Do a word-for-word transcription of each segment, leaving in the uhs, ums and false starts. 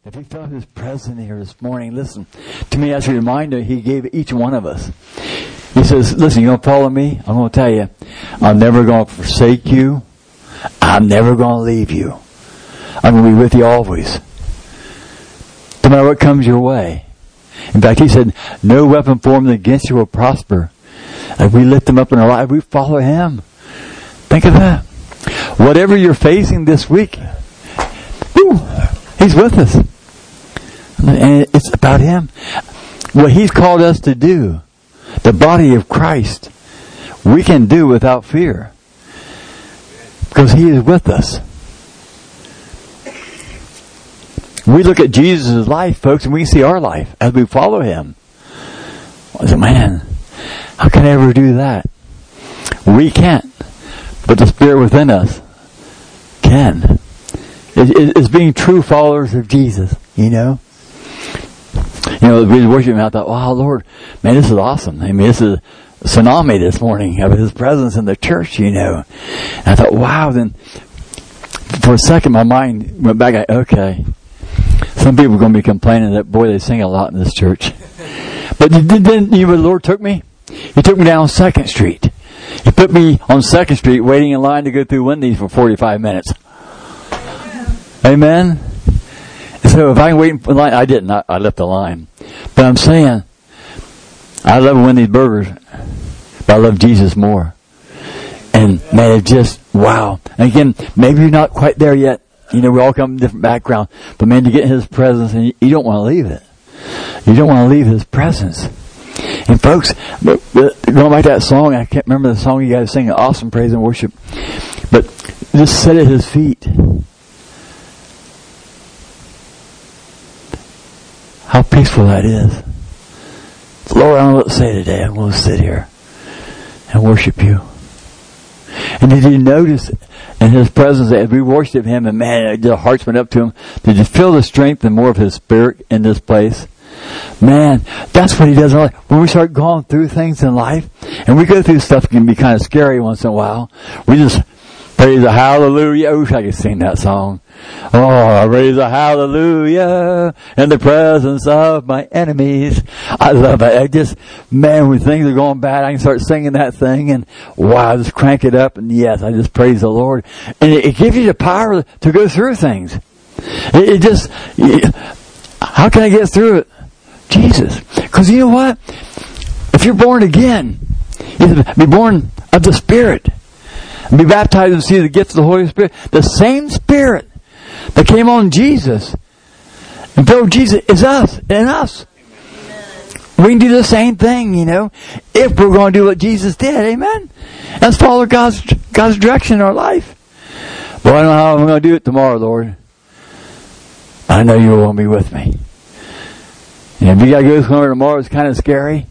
If you felt His presence here this morning, listen, to me as a reminder, He gave each one of us. He says, listen, you going to follow me? I'm going to tell you, I'm never going to forsake you. I'm never going to leave you. I'm going to be with you always. No matter what comes your way. In fact, He said, no weapon formed against you will prosper. If we lift Him up in our life, we follow Him. Think of that. Whatever you're facing this week, woo, He's with us. And it's about Him. What He's called us to do, the body of Christ, we can do without fear. Because He is with us. We look at Jesus' life, folks, and we see our life as we follow Him. I say, man, how can I ever do that? We can't. But the Spirit within us can. It's being true followers of Jesus, you know. You know, we were worshiping, I thought, wow, Lord, man, this is awesome. I mean, this is a tsunami this morning of His presence in the church, you know. And I thought, wow, then for a second my mind went back, okay, some people are going to be complaining that, boy, they sing a lot in this church. But then, you know where the Lord took me? He took me down Second Street. He put me on Second Street waiting in line to go through Wendy's for forty-five minutes. Amen? And so if I can wait in line, I didn't. I, I left the line. But I'm saying, I love Wendy's burgers, but I love Jesus more. And man, it just, wow. And again, maybe you're not quite there yet. You know, we all come from different backgrounds. But man, to get in His presence, and you, you don't want to leave it. You don't want to leave His presence. And folks, going back to that song, I can't remember the song you guys sing, awesome praise and worship. But just sit at His feet. How peaceful that is. Lord, I don't know what to say today. I'm going to sit here and worship You. And did you notice in His presence as we worship Him, and man, the hearts went up to Him, did you feel the strength and more of His Spirit in this place? Man, that's what He does in our life. When we start going through things in life, and we go through stuff that can be kind of scary once in a while, we just praise a hallelujah. I wish I could sing that song. Oh, I raise a hallelujah in the presence of my enemies. I love it. I just, man, when things are going bad, I can start singing that thing, and wow, just crank it up, and yes, I just praise the Lord. And it, it gives you the power to go through things. It, it just, it, how can I get through it? Jesus. Because you know what? If you're born again, you have to be born of the Spirit. And be baptized and see the gift of the Holy Spirit. The same Spirit that came on Jesus and filled Jesus is us, in us. We can do the same thing, you know, if we're going to do what Jesus did. Amen? Let's follow God's, God's direction in our life. Well, I don't know how I'm going to do it tomorrow, Lord. I know You will be with me. And if you got to go somewhere tomorrow, it's kind of scary.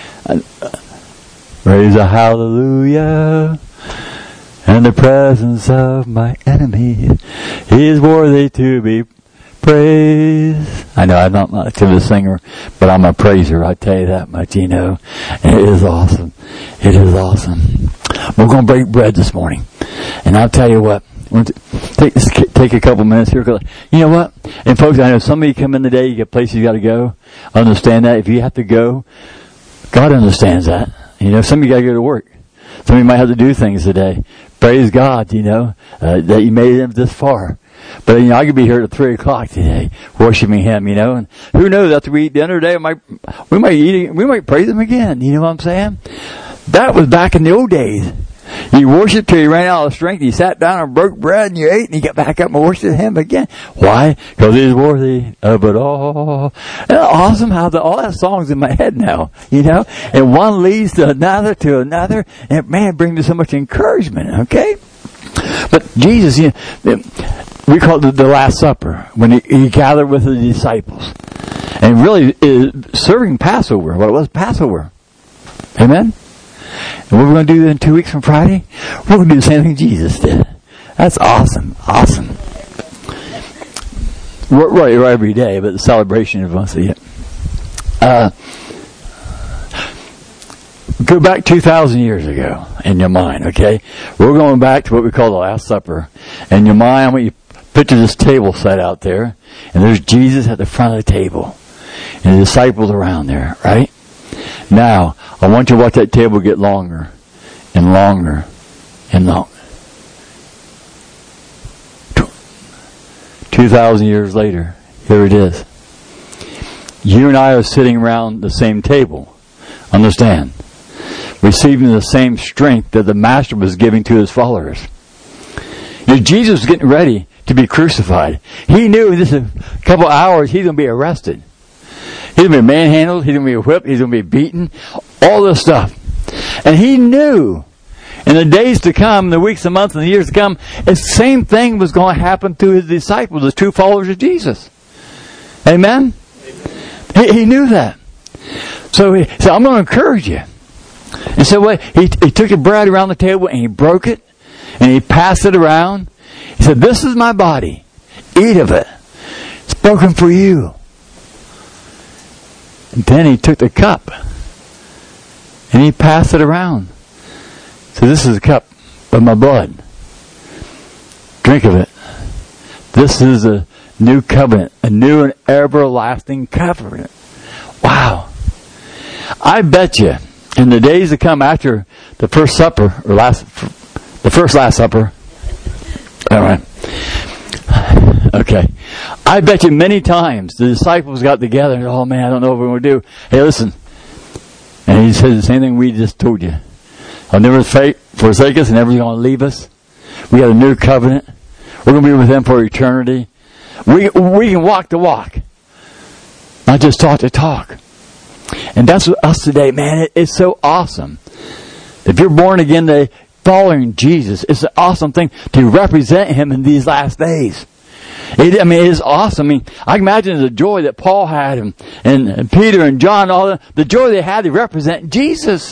Raise a hallelujah in the presence of my enemy. He is worthy to be praised. I know I'm not much of a singer, but I'm a praiser. I tell you that much, you know. And it is awesome. It is awesome. We're going to break bread this morning. And I'll tell you what. Take, take a couple minutes here. You know what? And folks, I know some of you come in today, you get places you got to go. Understand that. If you have to go, God understands that. You know, some of you got to go to work. Some of you might have to do things today. Praise God, you know, uh, that you made it this far. But, you know, I could be here at three o'clock today, worshiping Him, you know, and who knows, after we eat dinner today, we might, we might eat, we might praise Him again. You know what I'm saying? That was back in the old days. You worshiped till you ran out of strength. You sat down and broke bread and you ate and you got back up and worshiped Him again. Why? Because He's worthy of it all. Isn't it awesome how the, all that song's in my head now, you know? And one leads to another to another. And man, it brings me so much encouragement, okay? But Jesus, you know, we call it the Last Supper, when he, he gathered with the disciples. And really is serving Passover. What it was, Passover. Amen? And what we're going to do in two weeks from Friday? We're going to do the same thing Jesus did. That's awesome. Awesome. We're, right, we're every day, but the celebration of once a year. Uh, go back two thousand years ago in your mind, okay? We're going back to what we call the Last Supper. In your mind, I want you to picture this table set out there, and there's Jesus at the front of the table, and the disciples around there, right? Now, I want you to watch that table get longer, and longer, and longer. Two thousand years later, here it is. You and I are sitting around the same table. Understand? Receiving the same strength that the Master was giving to his followers. You know, Jesus was getting ready to be crucified. He knew in just a couple hours he's going to be arrested. He's going to be manhandled. He's going to be whipped. He's going to be beaten. All this stuff. And he knew in the days to come, the weeks, the months, and the years to come, the same thing was going to happen to his disciples, the true followers of Jesus. Amen? He, he knew that. So he said, I'm going to encourage you. And so what, he, he took the bread around the table and he broke it and he passed it around. He said, this is my body. Eat of it. It's broken for you. And then he took the cup and he passed it around. So this is a cup of my blood. Drink of it. This is a new covenant, a new and everlasting covenant. Wow. I bet you in the days to come after the first supper, or last, the first last supper, all right. Okay. I bet you many times the disciples got together and, oh man, I don't know what we're going to do. Hey, listen. And he said the same thing we just told you. I'll never forsake us and never going to leave us. We got a new covenant. We're going to be with him for eternity. We we can walk the walk. Not just talk the talk. And that's what us today, man. It, it's so awesome. If you're born again today, following Jesus, it's an awesome thing to represent him in these last days. It, I mean, it is awesome. I mean, I can imagine the joy that Paul had and, and, and Peter and John, all the, the joy they had to represent Jesus.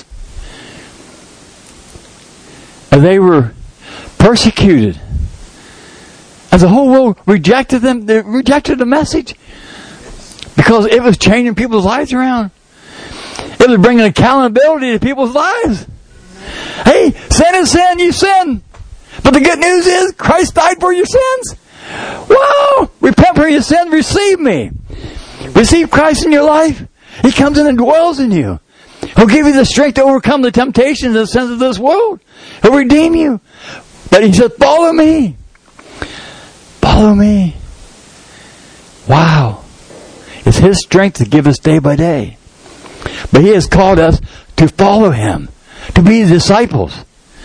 And they were persecuted. As the whole world rejected them, they rejected the message. Because it was changing people's lives around. It was bringing accountability to people's lives. Hey, sin is sin, you sin. But the good news is, Christ died for your sins. Wow! Repent for your sins, receive me. Receive Christ in your life. He comes in and dwells in you. He'll give you the strength to overcome the temptations and the sins of this world. He'll redeem you. But he said, follow me. Follow me. Wow. It's his strength to give us day by day. But he has called us to follow him. To be his disciples.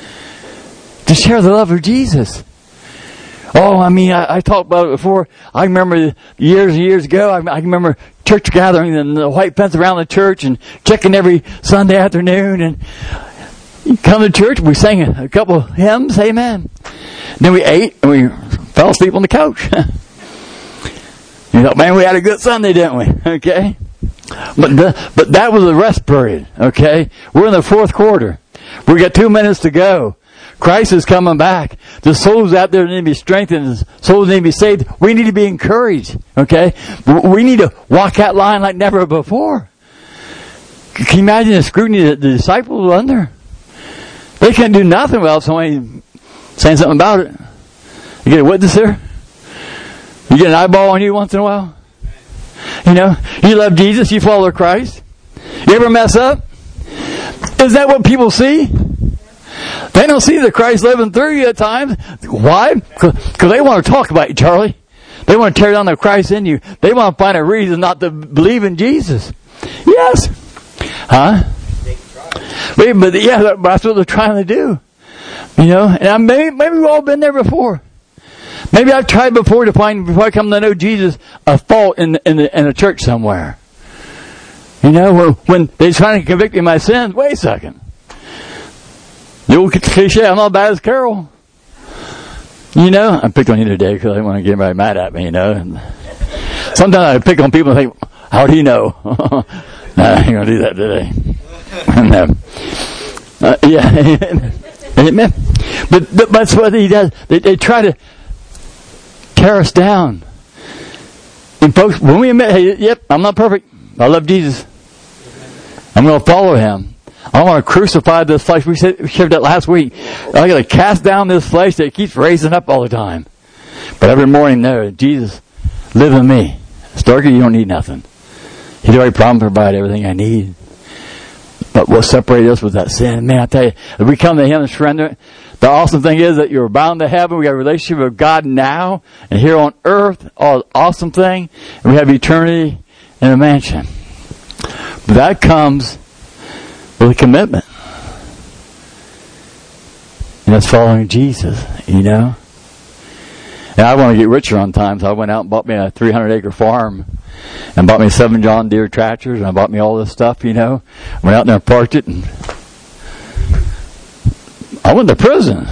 To share the love of Jesus. Oh, I mean, I, I talked about it before. I remember years and years ago, I, I remember church gathering and the white fence around the church and checking every Sunday afternoon. And you come to church, we sang a, a couple of hymns, amen. Then we ate and we fell asleep on the couch. You thought, man, we had a good Sunday, didn't we? Okay. But the, but that was the rest period, okay? We're in the fourth quarter. We got two minutes to go. Christ is coming back. The souls out there need to be strengthened. Souls need to be saved. We need to be encouraged, okay? We need to walk that line like never before. Can you imagine the scrutiny that the disciples were under? They couldn't do nothing without somebody saying something about it. You get a witness there? You get an eyeball on you once in a while? You know, you love Jesus, you follow Christ. You ever mess up? Is that what people see? They don't see the Christ living through you at times. Why? Because they want to talk about you, Charlie. They want to tear down the Christ in you. They want to find a reason not to believe in Jesus. Yes. Huh? Wait, but yeah, that's what they're trying to do. You know, and maybe, maybe we've all been there before. Maybe I've tried before to find, before I come to know Jesus, a fault in in, the, in a church somewhere. You know, when, when they're trying to convict me of my sins, wait a second. The old cliche, I'm not bad as Carol. You know, I picked on you today because I didn't want to get anybody mad at me, you know. And sometimes I pick on people and think, how do you know? No, I ain't going to do that today. No. Uh, yeah. Amen. But, but that's what he does. They, they try to tear us down. And folks, when we admit, hey, yep, I'm not perfect. I love Jesus. I'm going to follow him. I want to crucify this flesh. We said, we shared that last week. I got to cast down this flesh that keeps raising up all the time. But every morning, there, Jesus, live in me. Starkey, you don't need nothing. He's already promised to provide everything I need. But what separates us was that sin. Man, I tell you, if we come to Him and surrender, the awesome thing is that you're bound to heaven. We got a relationship with God now. And here on earth, all awesome thing. And we have eternity in a mansion. But that comes with a commitment. And that's following Jesus, you know. And I want to get richer on time, so I went out and bought me a three hundred acre farm and bought me seven John Deere tractors, and I bought me all this stuff, you know. I went out there and parked it, and I went to prison.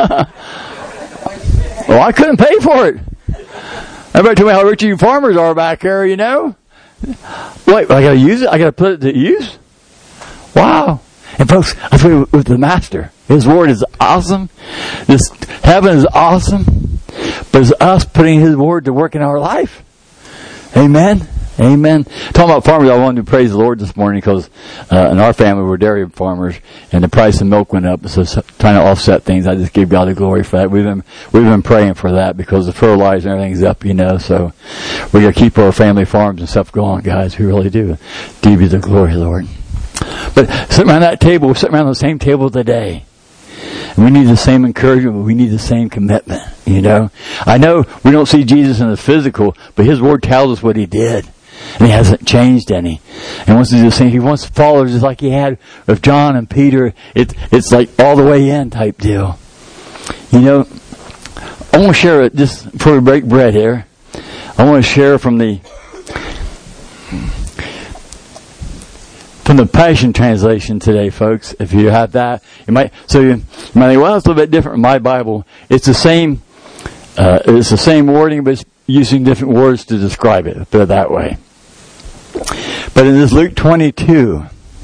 Well, I couldn't pay for it. Everybody told me how rich you farmers are back there, you know. Wait, I got to use it? I got to put it to use? Wow. And folks, I tell you, with the Master, His Word is awesome. This heaven is awesome. But it's us putting His Word to work in our life. Amen. Amen. Talking about farmers, I wanted to praise the Lord this morning because uh, in our family we're dairy farmers, and the price of milk went up. So, so trying to offset things, I just give God the glory for that. We've been we've been praying for that because the fertilizer and everything's up, you know. So we got to keep our family farms and stuff going, guys. We really do. Give you the glory, Lord. But sitting around that table, we're sitting around the same table today. And we need the same encouragement, but we need the same commitment, you know. I know we don't see Jesus in the physical, but His Word tells us what He did. And He hasn't changed any. And wants to do the same. He wants followers just like He had with John and Peter. It, it's like all the way in type deal. You know, I want to share it just before we break bread here. I want to share from the From the Passion Translation today, folks. If you have that, you might. So you, you might think, well, it's a little bit different in my Bible. It's the same. Uh, it's the same wording, but it's using different words to describe it. Put it that way. But in this Luke twenty-two,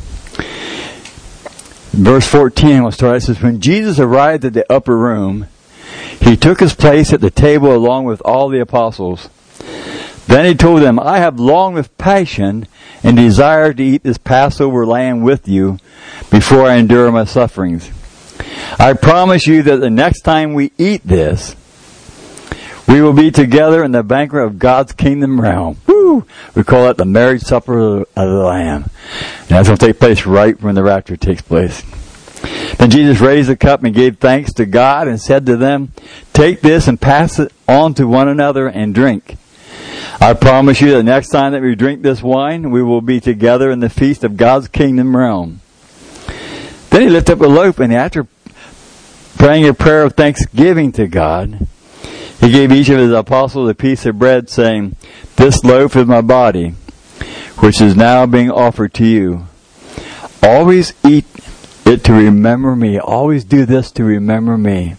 verse fourteen, we'll start. It says, "When Jesus arrived at the upper room, He took His place at the table along with all the apostles. Then He told them, 'I have longed with passion and desire to eat this Passover lamb with you before I endure my sufferings. I promise you that the next time we eat this, we will be together in the banquet of God's kingdom realm.'" Woo! We call it the marriage supper of the Lamb. And that's going to take place right when the rapture takes place. Then Jesus raised the cup and gave thanks to God and said to them, "Take this and pass it on to one another and drink. I promise you that next time that we drink this wine, we will be together in the feast of God's kingdom realm." Then He lifted up a loaf, and after praying a prayer of thanksgiving to God, He gave each of His apostles a piece of bread, saying, "This loaf is my body, which is now being offered to you. Always eat it to remember me." Always do this to remember me.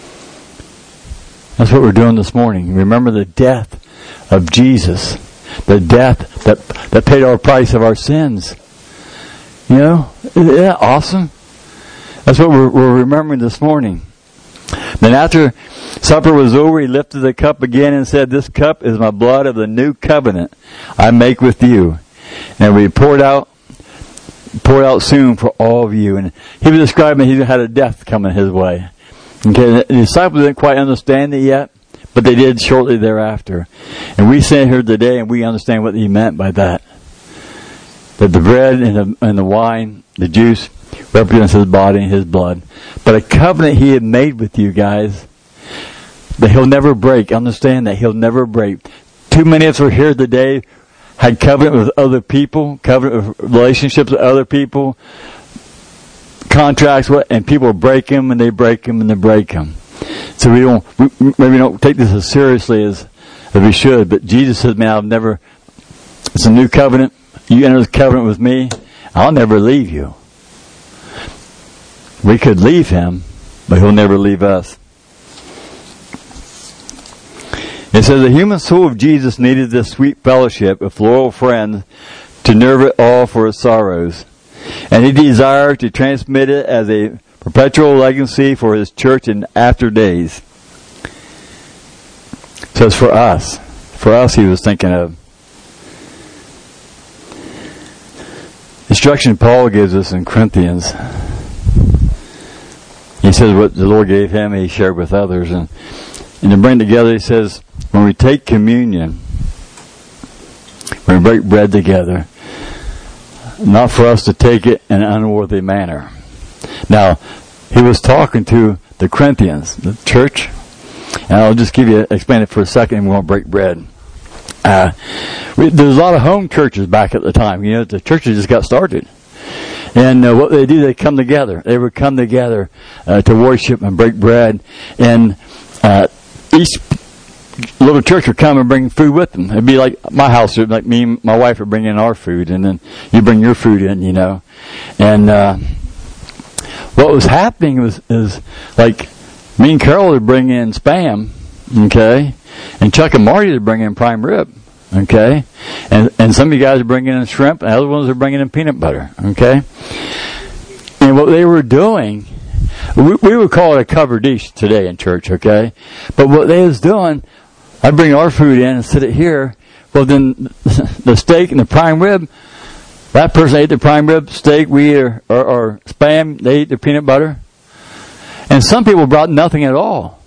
That's what we're doing this morning. Remember the death of Jesus. The death that that paid our price of our sins. You know? Isn't that awesome? That's what we're, we're remembering this morning. Then after supper was over, He lifted the cup again and said, "This cup is my blood of the new covenant I make with you. And we poured out poured out soon for all of you." And He was describing He had a death coming His way. Okay, the disciples didn't quite understand it yet, but they did shortly thereafter. And we sit here today and we understand what He meant by that. That the bread and the, and the wine, the juice, represents His body and His blood. But a covenant He had made with you guys that He'll never break. Understand that He'll never break. Too many of us are here today, had covenant with other people, covenant with relationships with other people, contracts, and people break them and they break them and they break them. So we don't, we, maybe don't take this as seriously as, as we should. But Jesus says, "Man, I've never, it's a new covenant. You enter this covenant with me. I'll never leave you." We could leave Him, but He'll never leave us. It says the human soul of Jesus needed this sweet fellowship of loyal friends to nerve it all for His sorrows. And He desired to transmit it as a perpetual legacy for His church in after days. So it's for us. For us He was thinking of. Instruction Paul gives us in Corinthians. He says what the Lord gave him, He shared with others. And and to bring together, he says, when we take communion, when we break bread together, not for us to take it in an unworthy manner. Now, he was talking to the Corinthians, the church, and I'll just give you, explain it for a second, and we won't break bread. Uh, we, there's a lot of home churches back at the time. You know, the churches just got started. And uh, what they do, they come together. They would come together uh, to worship and break bread. And uh, each little church would come and bring food with them. It'd be like my house, like me and my wife would bring in our food, and then you bring your food in, you know. And uh, what was happening was is like me and Carol would bring in Spam, okay, and Chuck and Marty would bring in prime rib, okay, and and some of you guys would bring in shrimp, and other ones are bringing in peanut butter, okay. And what they were doing, we, we would call it a covered dish today in church, okay, but what they was doing, I'd bring our food in and sit it here. Well, then the steak and the prime rib, that person ate the prime rib steak, we ate or, or, or Spam, they ate the peanut butter. And some people brought nothing at all.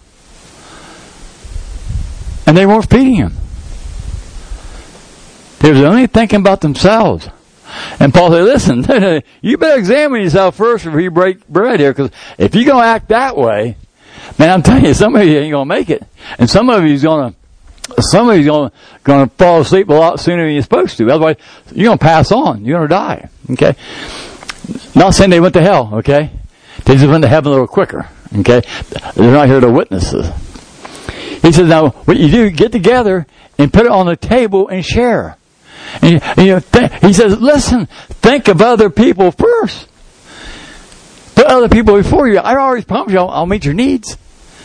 And they weren't feeding him. They were only thinking about themselves. And Paul said, listen, you better examine yourself first before you break bread here, because if you're going to act that way, man, I'm telling you, some of you ain't going to make it. And some of you's going to Some of you's going to going to fall asleep a lot sooner than you're supposed to. Otherwise, you're going to pass on. You're going to die. Okay? Not saying they went to hell, okay? They just went to heaven a little quicker, okay? They're not here to witnesses. He says, now, what you do, get together and put it on the table and share. And, and you know, th- he says, listen, think of other people first. Put other people before you. I always promise you I'll, I'll meet your needs.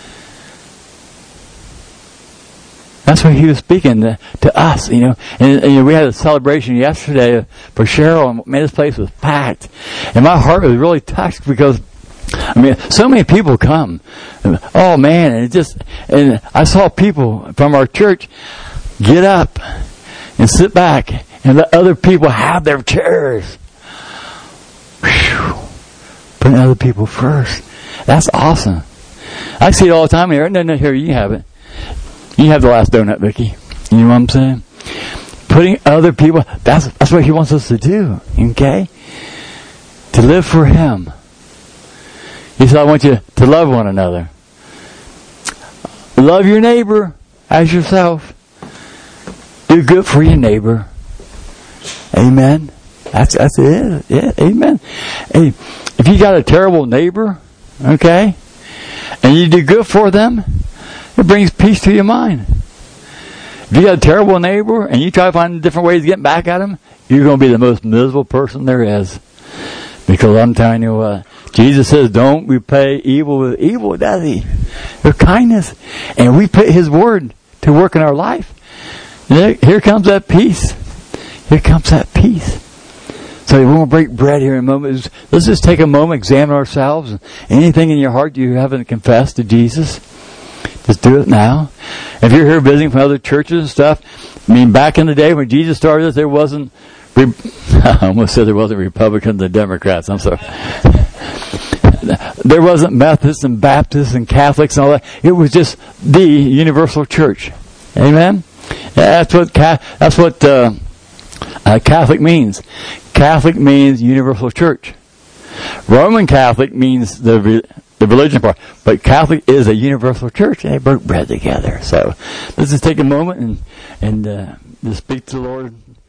That's what he was speaking to, to us, you know. And, and you know, we had a celebration yesterday for Cheryl, and man, this place was packed. And my heart was really touched because, I mean, so many people come. Oh man, and it just, and I saw people from our church get up and sit back and let other people have their chairs. Whew. Putting other people first. That's awesome. I see it all the time here. No, no, here, you have it. You have the last donut, Vicky. You know what I'm saying? Putting other people, that's that's what he wants us to do, okay? To live for him. He said, I want you to love one another. Love your neighbor as yourself. Do good for your neighbor. Amen. That's that's it. Yeah, amen. Hey, if you got a terrible neighbor, okay, and you do good for them, it brings peace to your mind. If you got a terrible neighbor and you try to find different ways to get back at him, you're going to be the most miserable person there is. Because I'm telling you what, Jesus says, don't repay evil with evil, does he? With kindness. And we put his word to work in our life. And here comes that peace. Here comes that peace. So we won't break bread here in a moment. Let's just take a moment, examine ourselves. Anything in your heart you haven't confessed to Jesus, just do it now. If you're here visiting from other churches and stuff, I mean, back in the day when Jesus started this, there wasn't, I almost said there wasn't Republicans and Democrats. I'm sorry. There wasn't Methodists and Baptists and Catholics and all that. It was just the universal church. Amen? That's what that's what uh, uh, Catholic means. Catholic means universal church. Roman Catholic means the re- the religion part, but Catholic is a universal church, and they broke bread together. So let's just take a moment and and uh, just speak to the Lord.